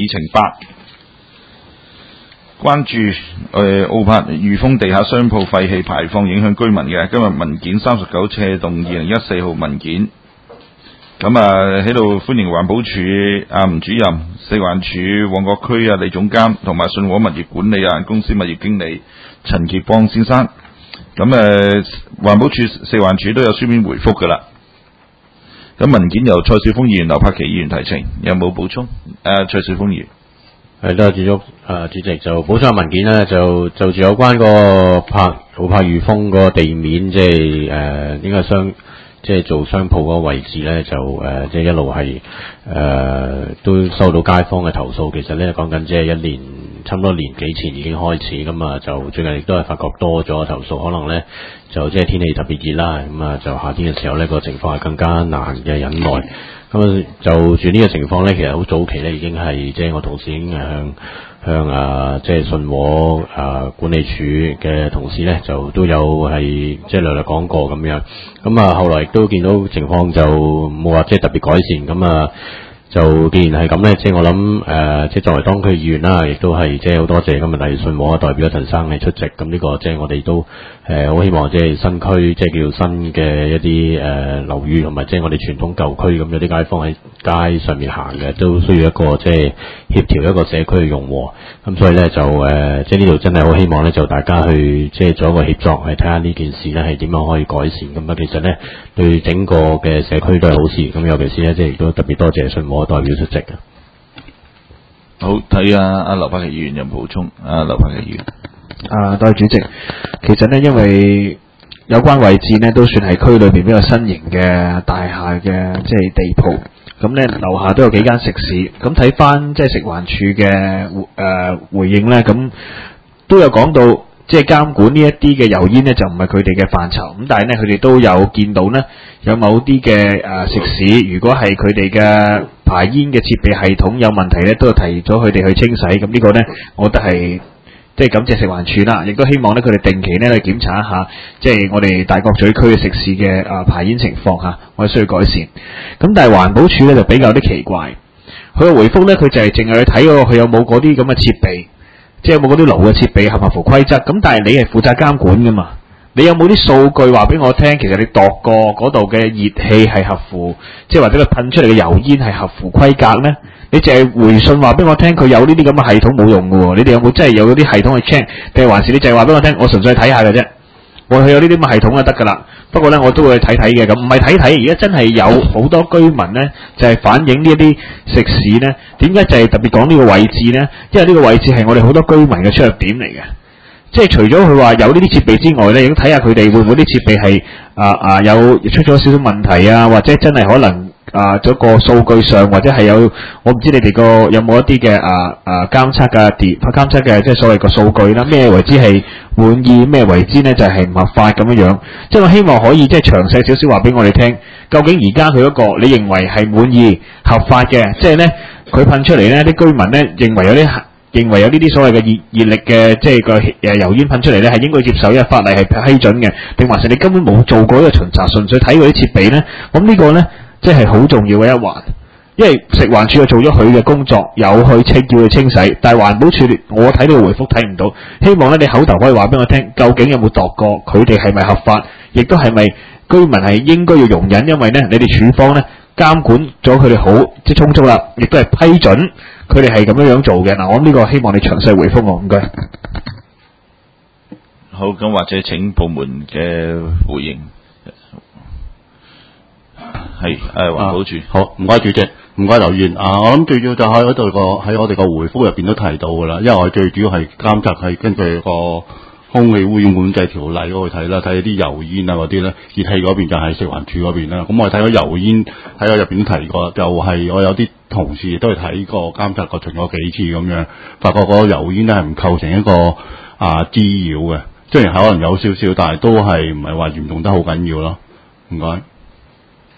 議程8，關注澳柏裕豐地下商鋪廢氣排放影響居民嘅。今日文件39斜動2014號文件。咁喺度歡迎環保署吳主任、食環署旺角區李總監同埋信和物業管理有限公司物業經理陳傑邦先生。咁環保署、食環署都有書面回覆㗎啦。咁文件由蔡少峰議員、劉柏祺議員提呈，有冇補充？蔡少峰議員。 係啦，主席就補充文件咧，就住有關個澳柏裕豐個地面，即係應該即係做商鋪嗰個位置咧，就即係一路係都收到街坊嘅投訴。其實咧講緊即係差唔多年幾前已經開始，咁啊就最近亦都係發覺多咗投訴，可能咧就即係天氣特別熱啦，咁啊就夏天嘅時候咧個情況係更加難嘅忍耐。咁就住呢個情況咧，其實好早期咧已經係即係我同事已經向即係信和管理處嘅同事咧，就都有係即係略講過咁樣。咁啊後來亦都見到情況就冇話即係特別改善。咁啊就既然係咁咧，即係我諗即係作為當區議員啦，亦都係即係好多謝今日嚟信和代表陳生係出席。咁呢個即係我哋都好希望即係新區即係叫新嘅一啲樓宇同埋即係我哋傳統舊區咁有啲街坊喺街上面行嘅，都需要一個即係協調一個社區嘅融和。咁所以咧就即係呢度真係好希望咧就大家去即係做一個協作，係睇下呢件事咧係點樣可以改善。咁啊其實咧對整個嘅社區都係好事。咁尤其是咧即係亦都特別多謝信和代表出席嘅。 好，睇下劉柏祺議員有冇補充？劉柏祺議員。 多謝主席。其實呢，因為有關位置呢都算係區裏邊比較新型嘅大廈嘅即係地鋪，咁呢樓下都有幾間食肆。咁睇翻即係食環署嘅回應呢，咁都有講到即係監管呢一啲嘅油煙呢，就唔係佢哋嘅範疇。咁但係呢，佢哋都有見到呢，有某啲嘅食肆，如果係佢哋嘅排煙嘅設備系統有問題呢，都有提咗佢哋去清洗。咁呢個呢，我覺得係即係感謝食環署啦，亦都希望呢，佢哋定期呢去檢查一下，即係我哋大角咀區嘅食肆嘅排煙情況嚇，我哋需要改善。咁但係環保署呢，就比較啲奇怪，佢嘅回覆呢，佢就係淨係去睇嗰個佢有冇嗰啲咁嘅設備，即係有冇嗰啲爐嘅設備合唔合乎規則。咁但係你係負責監管噶嘛？你有冇啲數據話俾我聽？其實你度過嗰度嘅熱氣係合乎，即係或者佢噴出嚟嘅油煙係合乎規格呢？你淨係回信話俾我聽，佢有呢啲咁嘅系統冇用嘅喎。你哋有冇真係有嗰啲系統去 check？ 定係還是你淨係話俾我聽？我純粹睇下嘅啫。我去有呢啲咁嘅系統就得㗎啦。不過呢，我都會去睇睇嘅。咁唔係睇，而家真係有好多居民呢，就係反映呢一啲食肆呢。點解就係特別講呢個位置呢？因為呢個位置係我哋好多居民嘅出入點嚟嘅。即係除咗佢話有呢啲設備之外呢，亦都睇下佢哋會唔會啲設備係有出咗少少問題啊，或者真係可能咗個數據上，或者係有我唔知你哋個有冇一啲嘅監測嘅即係所謂個數據啦，咩為之係滿意，咩為之呢就係唔合法咁樣樣。即係我希望可以即係詳細少少話俾我哋聽，究竟而家佢嗰個你認為係滿意合法嘅，即係呢佢噴出嚟呢啲居民呢認為有呢啲所謂嘅熱力嘅即係個油煙噴出嚟呢係應該接受，因為法例係批准嘅，定還是你根本冇做過呢個巡查，純粹睇嗰啲設備呢？咁呢個呢，即係好重要嘅一環，因為食環署做咗佢嘅工作，有去叫佢清洗，但係環保署我睇到個回覆睇唔到，希望呢你口頭可以話俾我聽，究竟有冇度過佢哋係咪合法，亦都係咪居民係應該要容忍，因為呢你哋署方呢監管咗佢哋好即係充足啦，亦都係批准佢哋係咁樣做嘅。嗱，我諗呢個希望你詳細回覆我，唔該。 好，咁或者請部門嘅回應。係環保署。 好，唔該主席，唔該劉議員。我諗最主要就喺我哋個回覆入邊都提到㗎啦，因為我最主要係監察係根據個空氣污染管制條例嗰度睇啦，睇啲油煙啊嗰啲咧，熱氣嗰邊就係食環署嗰邊啦。咁我睇到油煙喺我入邊都提過，就係我有啲同事都係睇過監察過巡過幾次咁樣，發覺個油煙咧係唔構成一個滋擾嘅，雖然可能有少少，但係都係唔係話嚴重得好緊要咯。唔該。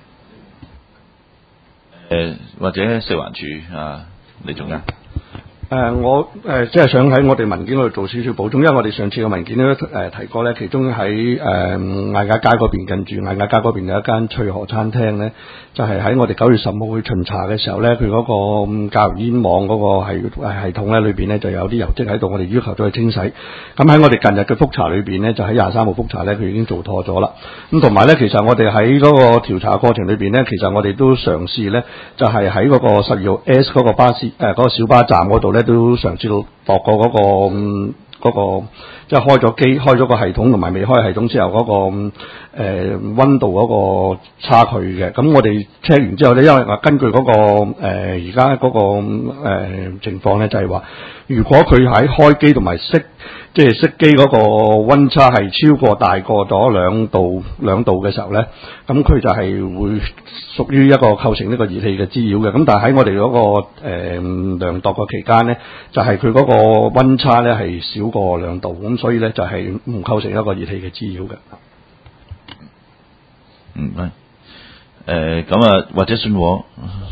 或者食環署李總監。 我即係想喺我哋文件嗰度做少少補充，因為我哋上次嘅文件都提過咧，其中喺艾雅街嗰邊，近住艾雅街嗰邊有一間翠河餐廳咧，就係喺我哋9月10號去巡查嘅時候咧，佢嗰個隔油煙網嗰個系統咧裏邊咧就有啲油漬喺度，我哋要求咗去清洗。咁喺我哋近日嘅覆查裏邊咧，就喺23號覆查咧，佢已經做妥咗啦。咁同埋咧，其實我哋喺嗰個調查過程裏邊咧，其實我哋都嘗試咧，就係喺嗰個12號 S 嗰個巴士嗰個小巴站嗰度咧，都嘗試到度過嗰個即係開咗機、開咗個系統同埋未開系統之後嗰個溫度嗰個差距嘅。咁我哋 check 完之後咧，因為根據嗰個而家嗰個情況咧，就係話如果佢喺開機同埋熄機嗰個溫差係超過大過咗兩度嘅時候咧，咁佢就係會屬於一個構成呢個熱氣嘅滋擾嘅。咁但係喺我哋嗰個量度嘅期間咧，就係佢嗰個溫差咧係少過2度，咁所以咧就係唔構成一個熱氣嘅滋擾嘅。 咁啊，或者信和。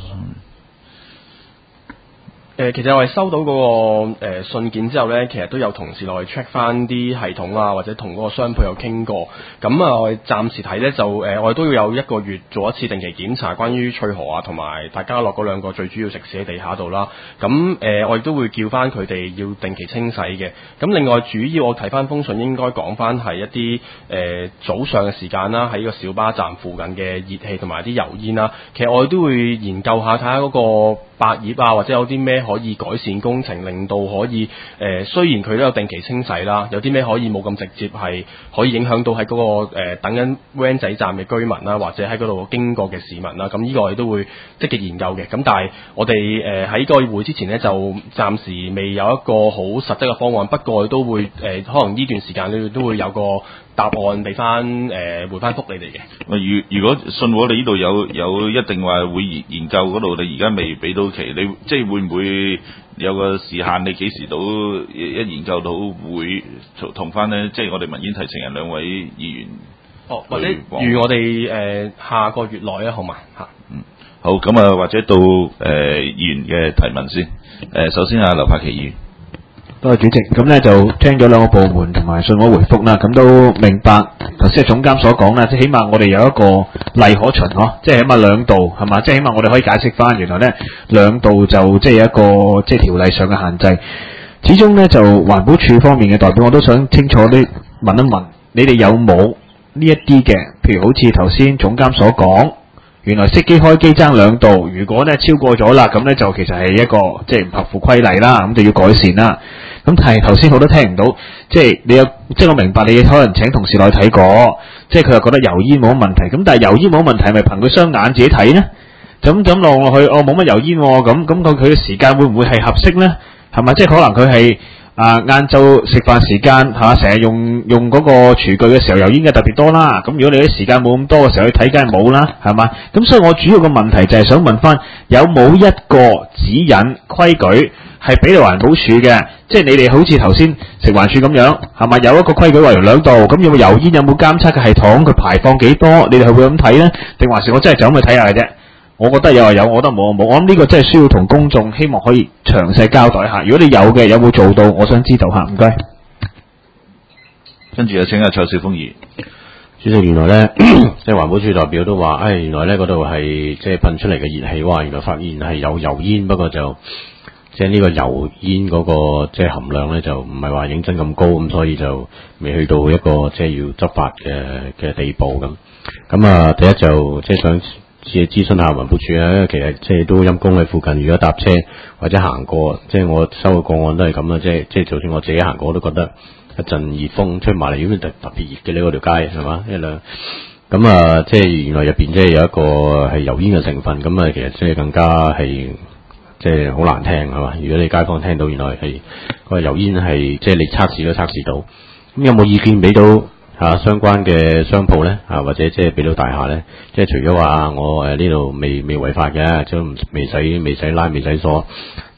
其實我哋收到嗰個信件之後咧，其實都有同事落去 check 翻啲系統啊，或者同嗰個商鋪有傾過。咁啊，我哋暫時睇咧就我哋都要有1個月做一次定期檢查，關於翠河啊同埋大家樂嗰2個最主要食肆喺地下度啦。咁我亦都會叫翻佢哋要定期清洗嘅。咁另外主要我睇翻封信應該講翻係一啲早上嘅時間啦，喺個小巴站附近嘅熱氣同埋啲油煙啦。其實我哋都會研究下睇下嗰個百葉啊，或者有啲咩可以改善工程，令到可以雖然佢都有定期清洗啦，有啲咩可以冇咁直接係可以影響到喺嗰個等緊 van 仔站嘅居民啦，或者喺嗰度經過嘅市民啦。咁呢個我哋都會積極研究嘅。咁但係我哋喺個會之前呢，就暫時未有一個好實質嘅方案。不過我哋都會可能呢段時間裏都會有個答案俾翻回翻覆你哋嘅。 如果信和你呢度有一定話會研究嗰度，你而家未俾到期，你即係會唔會有個時限？你幾時到一研究到會同翻呢？即係我哋民建提呈人2位議員。 或者預我哋下個月內啊，好嘛嚇？ 好，咁啊，或者到議員嘅提問先。首先劉柏祺議員。 多謝主席，咁咧就聽咗2個部門同埋信和回覆啦，咁都明白頭先總監所講啦，即係起碼我哋有一個例可循嗬，即係起碼2度係嘛，即係起碼我哋可以解釋翻原來咧2度就即係一個即係條例上嘅限制。始終咧就環保署方面嘅代表，我都想清楚啲問一問，你哋有冇呢一啲嘅，譬如好似頭先總監所講，原來熄機開機爭2度，如果咧超過咗啦，咁咧就其實係一個即係唔合乎規例啦，咁就要改善啦。咁但係頭先我都聽唔到，即係你有，即係我明白你可能請同事落去睇過，即係佢又覺得油煙冇乜問題。咁但係油煙冇乜問題，係咪憑佢雙眼自己睇呢？就咁落落去，冇乜油煙喎，咁佢嘅時間會唔會係合適呢？係咪即係可能佢係晏晝食飯時間成日用嗰個廚具嘅時候，油煙嘅特別多啦。咁如果你啲時間冇咁多嘅時候去睇，梗係冇啦，係嘛？咁所以我主要嘅問題就係想問翻，有冇一個指引規矩係俾到環保署嘅？即係你哋好似頭先食環署咁樣，係咪有一個規矩話2度？咁有冇油煙？有冇監測嘅系統？佢排放幾多？你哋係會咁睇呢？定還是我真係就咁去睇下嘅啫？我覺得有就有，我覺得冇就冇。我諗呢個真係需要同公眾希望可以詳細交代下。如果你有嘅，有冇做到？我想知道下。唔該。 跟住就請阿蔡少峰議員。 主席，原來咧即係環保署代表都話，原來咧嗰度係即係噴出嚟嘅熱氣，哇！原來發現係有油煙，不過就即係呢個油煙嗰個即係含量咧就唔係話認真咁高，咁所以就未去到一個即係要執法嘅地步咁。咁啊，第一就即係想諮詢下環保署啊，因為其實即係都陰公喺附近，如果搭車或者行過，即係我收嘅個案都係咁啦，即係就算我自己行過，我都覺得一陣熱風吹埋嚟，咁特別熱嘅呢嗰條街係嘛，咁啊，即係原來入邊即係有一個係油煙嘅成分，咁啊，其實即係更加係即係好難聽係嘛。如果你街坊聽到原來係個油煙係即係你測試都測試到，咁有冇意見俾到相關嘅商鋪咧或者即係俾到大廈咧？即係除咗話我呢度未違法嘅，即係未使拉未使鎖，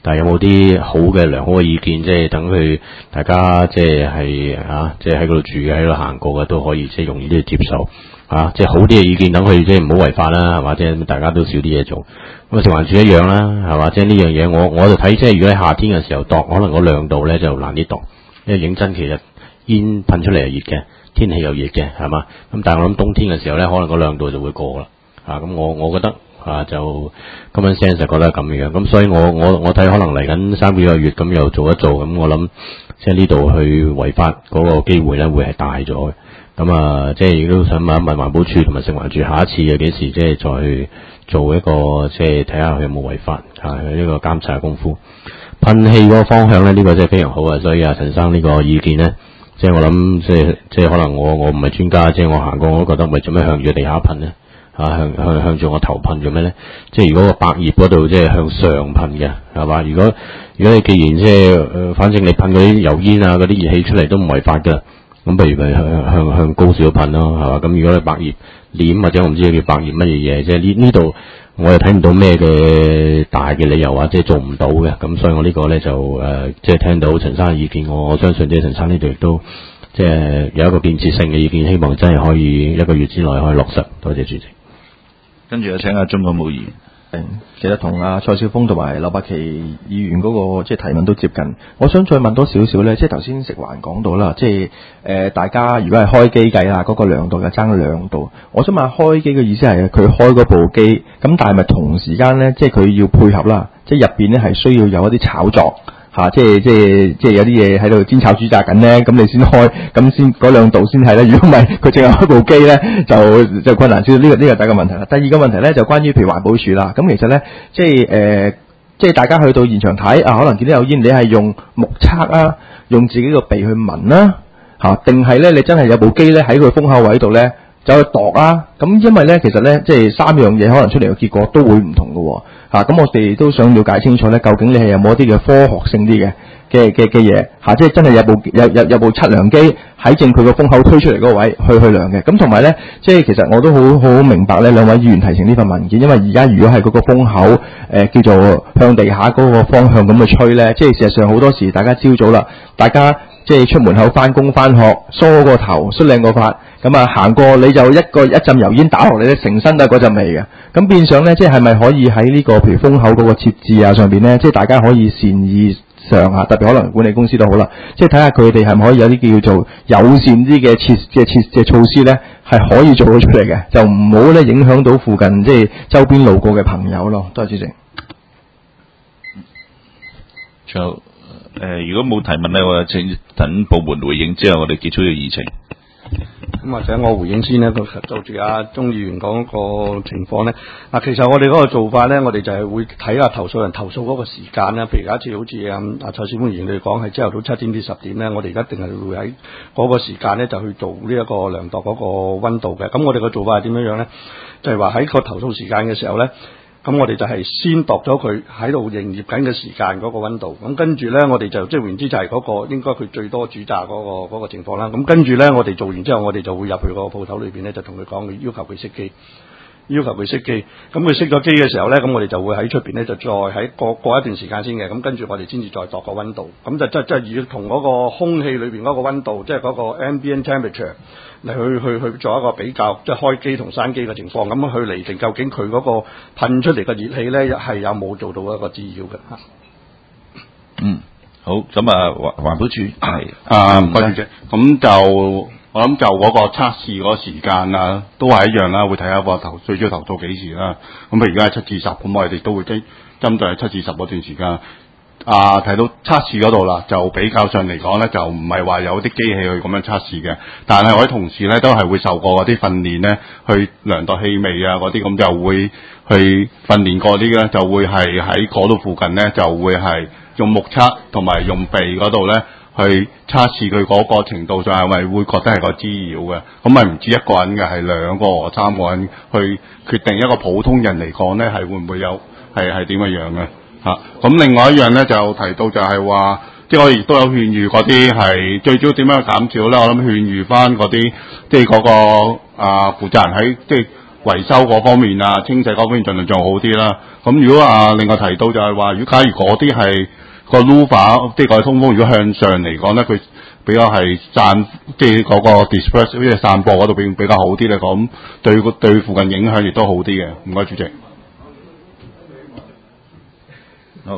但係有冇啲好嘅良好嘅意見，即係等佢大家即係即係喺嗰度住嘅，喺度行過嘅都可以即係容易啲去接受即係好啲嘅意見，等佢即係唔好違法啦，係嘛？即係大家都少啲嘢做。咁食環署一樣啦，係嘛？即係呢樣嘢，我就睇即係如果喺夏天嘅時候度，可能嗰亮度咧就難啲度，因為認真其實煙噴出嚟係熱嘅，天氣又熱嘅，係嘛？咁但係我諗冬天嘅時候咧，可能個亮度就會過啦。咁我覺得就 common sense 就覺得係咁樣。咁所以我睇可能嚟緊3幾個月咁又做一做，咁我諗即係呢度去違法嗰個機會咧會係大咗嘅。咁即係亦都想問一問環保署同埋食環署下一次嘅幾時即係再去做一個即係睇下佢有冇違法呢個監察功夫。噴氣嗰個方向咧，呢個真係非常好啊！所以陳生呢個意見咧，即係我諗即係可能我唔係專家，即係我行過我都覺得，咪做咩向住地下噴咧？向住我頭噴做咩咧？即係如果個百葉嗰度即係向上噴嘅，係嘛？如果你既然即係反正你噴嗰啲油煙嗰啲熱氣出嚟都唔違法㗎。咁不如咪向高少噴咯，係嘛？咁如果你百葉簾或者我唔知叫百葉乜嘢嘢，即係呢度我又睇唔到咩嘅大嘅理由即係做唔到嘅。咁所以我呢個咧就即係聽到陳生嘅意見，我相信即係陳生呢度亦都即係有一個建設性嘅意見，希望真係可以1個月之內可以落實。多謝主席。 跟住請阿鍾國武議員。 其實同蔡少峰同埋劉伯奇議員嗰個即係提問都接近，我想再問多少少咧，即係頭先食環講到啦，即係大家如果係開機計嗰個亮度就爭2度，我想問開機嘅意思係佢開嗰部機，咁但係咪同時間咧，即係佢要配合啦，即係入邊咧係需要有一啲炒作。即係有啲嘢喺度煎炒煮炸緊咧，咁你先開，咁先嗰2度先係咧。如果唔係，佢淨係開部機咧，就困難少。呢個第一個問題啦。第二個問題咧就關於譬如環保署啦。咁其實咧，即係大家去到現場睇可能見到有煙，你係用目測用自己個鼻去聞啦，定係咧你真係有部機咧喺佢風口位度咧走去度咁因為咧其實咧即係3樣嘢可能出嚟嘅結果都會唔同㗎喎。咁我哋都想了解清楚咧，究竟你係有冇一啲嘅科學性啲嘅嘢即係真係有部測量機喺正佢個風口推出嚟嗰個位去量嘅。咁同埋咧，即係其實我都好明白咧，兩位議員提呈呢份文件，因為而家如果係嗰個風口叫做向地下嗰個方向咁去吹咧，即係事實上好多時大家朝早啦，大家即係出門口返工返學，梳個頭，梳靚個髮，咁行過你就一陣油煙打落嚟咧，成身都係嗰陣味嘅。咁變相咧，即係咪可以喺呢個譬如風口嗰個設置上邊咧，即係大家可以善意上特別可能管理公司都好啦，即係睇下佢哋係咪可以有啲叫做友善啲嘅措施咧，係可以做到出嚟嘅，就唔好咧影響到附近即係周邊路過嘅朋友咯。多謝主席。 如果冇提問咧，我請等部門回應之後，我哋結束呢個議程。 咁或者我回應先咧，就住鍾議員講個情況咧。其實我哋嗰個做法咧，我哋就係會睇下投訴人投訴嗰個時間啦。譬如假設好似蔡少峰議員你講係朝頭早7點至10點咧，我哋而家一定係會喺嗰個時間咧就去做呢一個量度嗰個溫度嘅。咁我哋個做法係點樣咧？就係話喺個投訴時間嘅時候咧。咁我哋就係先度咗佢喺度營業緊嘅時間嗰個溫度，咁跟住咧我哋就即係換言之就係嗰個應該佢最多主炸嗰個情況啦。咁跟住咧我哋做完之後，我哋就會入去個鋪頭裏邊咧，就同佢講，要求佢熄機。咁佢熄咗機嘅時候咧，咁我哋就會喺出邊咧就再喺過一段時間先嘅，咁跟住我哋先至再度個溫度，咁就即係要同嗰個空氣裏邊嗰個溫度，即係嗰個 ambient temperature 嚟去做一個比較，即係開機同閂機嘅情況，咁去釐定究竟佢嗰個噴出嚟嘅熱氣咧係有冇做到一個滋擾嘅嚇。 好，咁環保署係唔該主席，咁就。我諗就嗰個測試嗰個時間都係一樣啦，會睇下個最主要投訴幾時啦。咁譬如而家係7至10，咁我哋都會針對係7至10嗰段時間。睇到測試嗰度啦，就比較上嚟講咧，就唔係話有啲機器去咁樣測試嘅，但係我啲同事咧都係會受過嗰啲訓練咧，去量度氣味嗰啲，咁就會去訓練過啲咧，就會係喺嗰度附近咧，就會係用目測同埋用鼻嗰度咧。去測試佢嗰個程度上係咪會覺得係個滋擾嘅，咁咪唔止一個人嘅，係2個或3個人去決定一個普通人嚟講咧，係會唔會有係點樣嘅嚇？咁另外一樣咧就提到就係話，即係我亦都有勸喻嗰啲係最主要點樣去減少咧？我諗勸喻翻嗰啲即係嗰個負責人喺即係維修嗰方面啊、清洗嗰方面盡量做好啲啦。咁如果另外提到就係話，如果假如嗰啲係個 louver 即係個通風，如果向上嚟講咧，佢比較係即係嗰個 disperse 即係散播嗰度比較好啲咧，咁對附近影響亦都好啲嘅。唔該，主席。 好，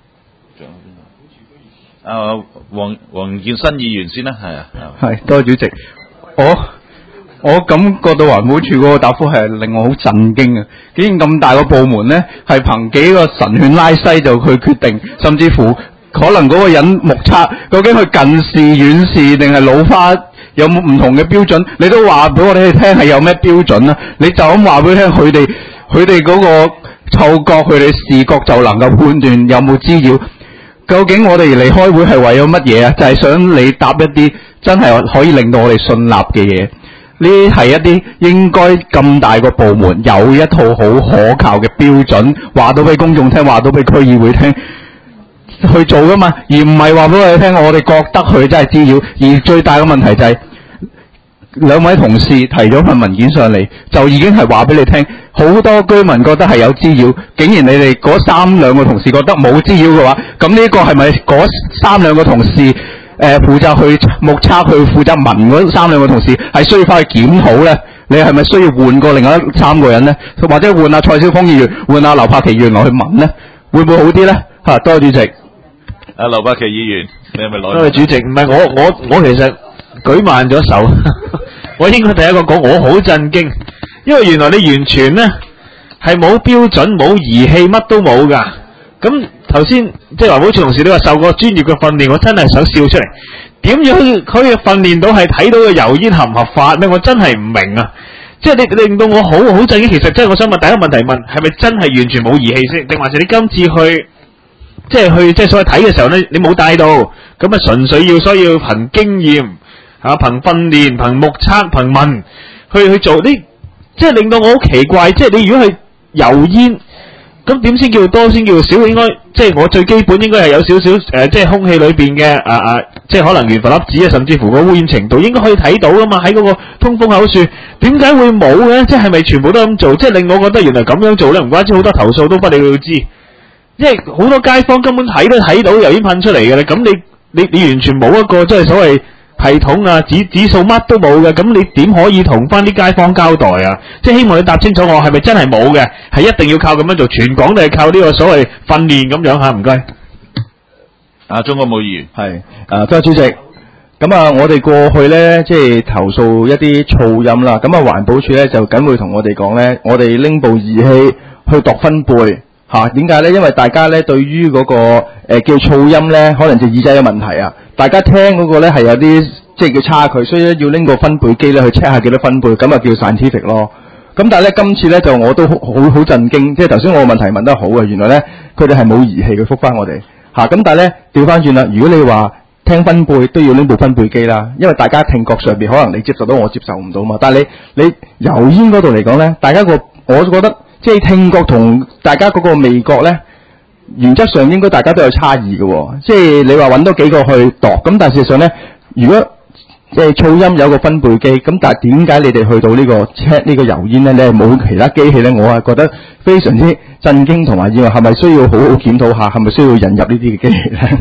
黃建新議員先啦，係啊， 係多謝主席。我感覺到環保署嗰個答覆係令我好震驚啊！竟然咁大個部門呢，係憑幾個神犬拉西就去決定，甚至乎可能嗰個人目測究竟佢近視、遠視定係老花有冇唔同嘅標準，你都話俾我哋聽係有咩標準啊？你就咁話俾佢聽，佢哋嗰個嗅覺、佢哋視覺就能夠判斷有冇滋擾。究竟我哋嚟開會係為咗乜嘢啊？就係想你答一啲真係可以令到我哋信納嘅嘢。呢係一啲應該咁大個部門有一套好可靠嘅標準，話到俾公眾聽，話到俾區議會聽去做噶嘛，而唔係話俾我哋聽，我哋覺得佢真係滋擾。而最大嘅問題就係兩位同事提咗份文件上嚟，就已經係話俾你聽，好多居民覺得係有滋擾，竟然你哋嗰兩個同事覺得冇滋擾嘅話，咁呢個係咪嗰兩個同事？負責去目測、去負責聞嗰兩個同事係需要翻去檢討咧？你係咪需要換過另外3個人咧？或者換蔡少峰議員、換劉柏祺議員落去聞咧？會唔會好啲咧？多謝主席。 劉柏祺議員，你係咪攞？ 多謝主席，唔係我其實舉慢咗手，我應該第一個講，我好震驚，因為原來你完全咧係冇標準、冇儀器、乜都冇㗎。咁頭先即係環保署同事你話受過專業嘅訓練，我真係想笑出嚟。點樣可以訓練到係睇到個油煙合唔合法咧？我真係唔明啊！即係你令到我好震驚。其實即係我想問第一個問題問，係咪真係完全冇儀器先？定還是你今次去即係所謂睇嘅時候咧，你冇帶到？咁啊純粹要憑經驗憑訓練、憑目測、憑問去做呢？即係令到我好奇怪。即係你如果係油煙。咁點先叫多，先叫少？應該即係我最基本應該係有少少即係空氣裏邊嘅即係可能懸浮粒子啊，甚至乎個污染程度應該可以睇到噶嘛？喺嗰個通風口處，點解會冇嘅？即係咪全部都咁做？即係令我覺得原來咁樣做咧，唔怪之好多投訴都不了了之。因為好多街坊根本睇都睇到油煙噴出嚟嘅咧，咁你完全冇一個即係所謂系統啊指數乜都冇嘅，咁你點可以同翻啲街坊交代啊？即係希望你答清楚我係咪真係冇嘅，係一定要靠咁樣做，全港都係靠呢個所謂訓練咁樣嚇？唔該。 鍾國武議員係多謝主席。咁我哋過去咧即係投訴一啲噪音啦，咁環保署咧就梗會同我哋講咧，我哋拎部儀器去度分貝嚇。點解咧？因為大家咧對於嗰個叫噪音咧，可能就耳仔有問題啊。大家聽嗰個咧係有啲即係叫差距，所以咧要拎個分貝機咧去 check 下幾多分貝，咁啊叫 scientific 咯。咁但係咧今次咧就我都好震驚，即係頭先我個問題問得好嘅，原來咧佢哋係冇儀器去覆翻我哋嚇。咁但係咧調翻轉啦，如果你話聽分貝都要拎部分貝機啦，因為大家聽覺上邊可能你接受到，我接受唔到嘛。但係你油煙嗰度嚟講咧，大家我覺得即係聽覺同大家嗰個味覺咧。原則上應該大家都有差異嘅喎，即係你話揾多幾個去度，咁但係事實上咧，如果噪音有個分貝機，咁但係點解你哋去到呢個 check 呢個油煙咧，你係冇其他機器咧？我係覺得非常之震驚同埋意外，係咪需要好好檢討下，係咪需要引入呢啲嘅機器咧？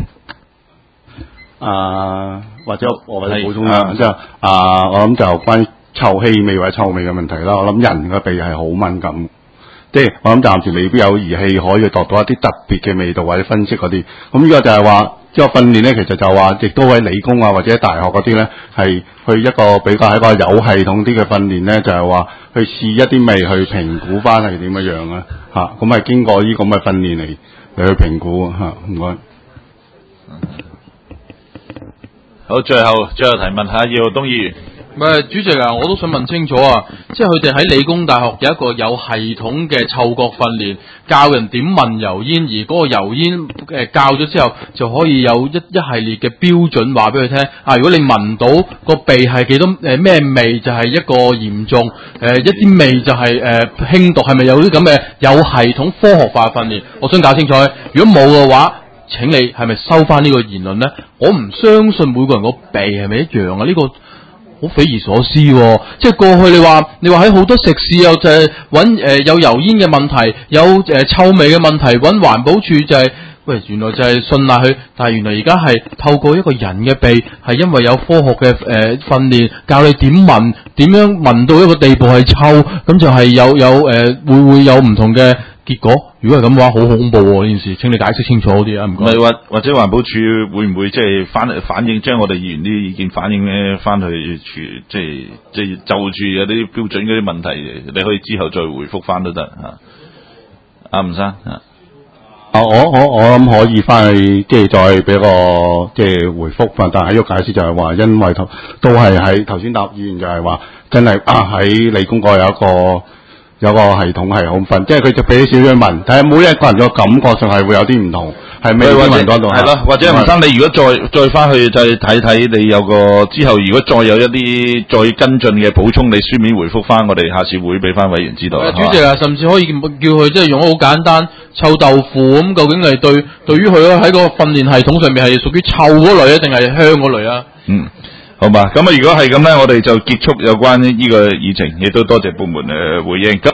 或者我補充啦，即係我諗就關於臭氣味或者臭味嘅問題啦。我諗人嘅鼻係好敏感。即係我諗暫時未必有儀器可以度到一啲特別嘅味道或者分析嗰啲。咁呢個就係話，即係訓練咧，其實就話亦都喺理工啊或者大學嗰啲咧，係去一個比較係一個有系統啲嘅訓練咧，就係話去試一啲味去評估翻係點樣啊嚇。咁係經過呢咁嘅訓練嚟去評估嚇。唔該。 好，最後提問下葉浩東議員。 主席啊，我都想問清楚啊，即係佢哋喺理工大學有一個有系統嘅嗅覺訓練，教人點聞油煙，而嗰個油煙教咗之後，就可以有一系列嘅標準話俾佢聽。如果你聞到個鼻係幾多咩味，就係一個嚴重一啲味就係輕度，係咪有啲咁嘅有系統科學化訓練？我想搞清楚，如果冇嘅話，請你係咪收翻呢個言論呢？我唔相信每個人個鼻係咪一樣啊？呢個好匪夷所思喎。即係過去你話喺好多食肆又就係揾有油煙嘅問題，有臭味嘅問題，揾環保署就係、喂，原來就係信賴佢，但係原來而家係透過一個人嘅鼻，係因為有科學嘅訓練，教你點聞，點樣聞到一個地步係臭，咁就係會有唔同嘅結果。如果係咁嘅話，好恐怖喎！呢件事，請你解釋清楚啲啊，唔該。 或者環保署會唔會即係反映將我哋議員啲意見反映咧，翻去即係就住有啲標準嗰啲問題，你可以之後再回覆翻都得嚇。阿吳生啊。 我諗可以翻去即係再俾個即係回覆翻，但係喺個解釋就係話，因為都係喺頭先答議員就係話，真係喺理工嗰有個系統係好分，即係佢就俾少少問，睇下每一個人個感覺上係會有啲唔同，係未啲問嗰度係咯，或者吳生你如果再翻去就睇睇你有個之後，如果再有一啲再跟進嘅補充，你書面回覆翻我哋下次會俾翻委員知道。 主席啊，甚至可以叫佢即係用得好簡單臭豆腐咁，究竟係對於佢喺個訓練系統上面係屬於臭嗰類啊，定係香嗰類啊？ 嗯。好吧，咁啊，如果係咁咧，我哋就結束有關呢個議程，亦都多謝部門回應。